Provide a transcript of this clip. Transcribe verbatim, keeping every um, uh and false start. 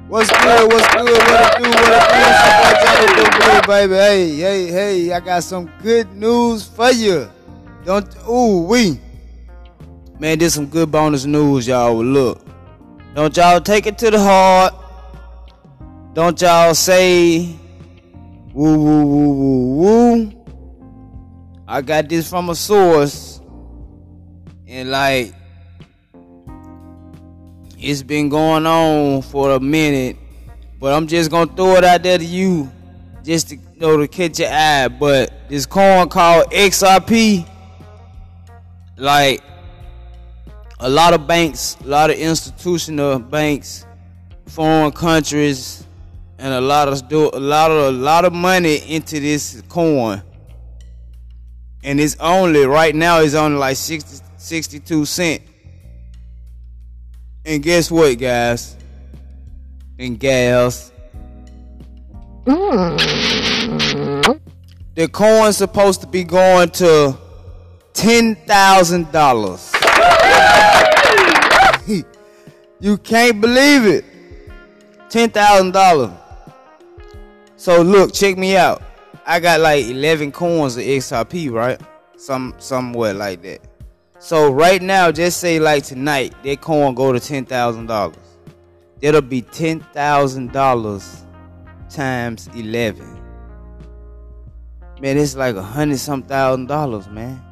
What's good? What's good? What it do? What it do? It's your boy Johnny Blue, baby. Hey, hey, hey! I got some good news for you. Don't ooh we man, there's some good bonus news, y'all. Look, don't y'all take it to the heart. Don't y'all say woo woo woo woo woo. I got this from a source, and like it's been going on for a minute, but I'm just gonna throw it out there to you, just to you know to catch your eye. But this coin called X R P, like a lot of banks, a lot of institutional banks, foreign countries, and a lot of do a lot of a lot of money into this coin, and it's only right now it's only like sixty, sixty-two cents. And guess what, guys and gals? Mm. The coin's supposed to be going to ten thousand dollars. You can't believe it. ten thousand dollars. So look, check me out. I got like eleven coins of X R P, right? Some somewhere like that. So right now, just say like tonight, that coin go to ten thousand dollars. That'll be ten thousand dollars times eleven. Man, it's like a hundred some thousand dollars, man.